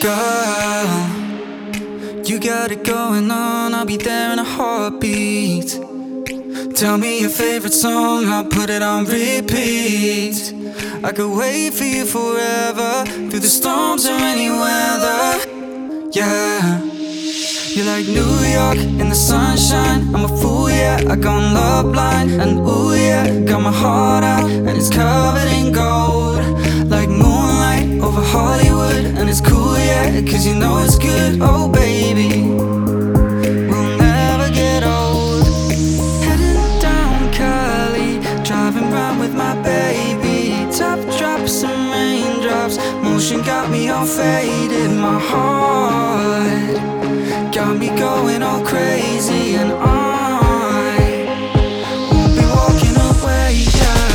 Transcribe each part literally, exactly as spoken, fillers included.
Girl, you got it going on, I'll be there in a heartbeat. Tell me your favorite song, I'll put it on repeat. I could wait for you forever, through the storms or any weather. Yeah, you're like New York in the sunshine. I'm a fool, yeah, I gone love blind. And ooh yeah, got my heart out and it's covered in gold. Like moonlight over Hollywood, and it's cool, yeah, cause you know it's good. Oh baby, we'll never get old. Heading down Cali, driving round with my baby. Top drops and raindrops, motion got me all faded. My heart got me going all crazy, and I won't be walking away, yeah.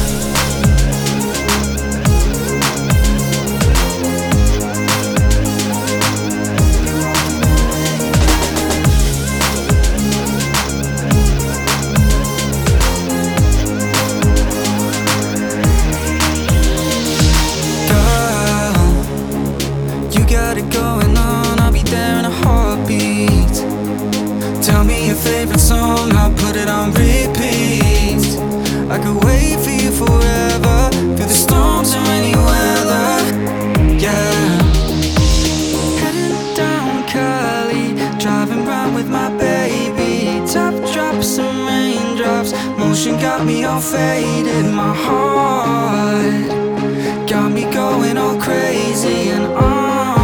Got it going on, I'll be there in a heartbeat. Tell me your favorite song, I'll put it on repeat. I could wait for you forever, through the storms or any weather. Yeah, heading down Cali, driving round with my baby. Top drops and raindrops, motion got me all faded. My heart got me going all crazy, and I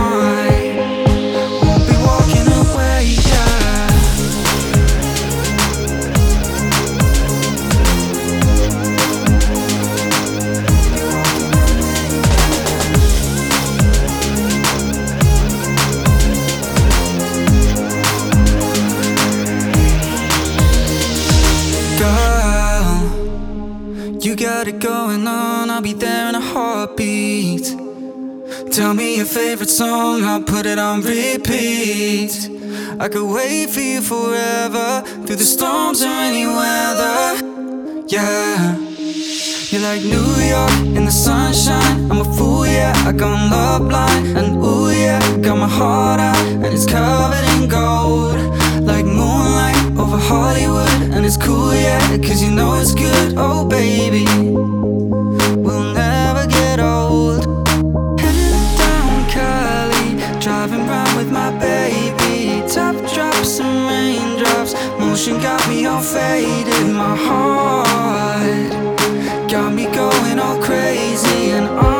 you got it going on, I'll be there in a heartbeat. Tell me your favorite song, I'll put it on repeat. I could wait for you forever, through the storms or any weather. Yeah, you're like New York in the sunshine. I'm a fool, yeah, I gone love blind. And ooh yeah, got my heart out and it's covered in gold. Like moonlight over Hollywood, and it's cool, yeah, cause you know it's good. Oh baby, we'll never get old. Heading down Cali, driving round with my baby. Top drops and raindrops, motion got me all faded. My heart got me going all crazy, and I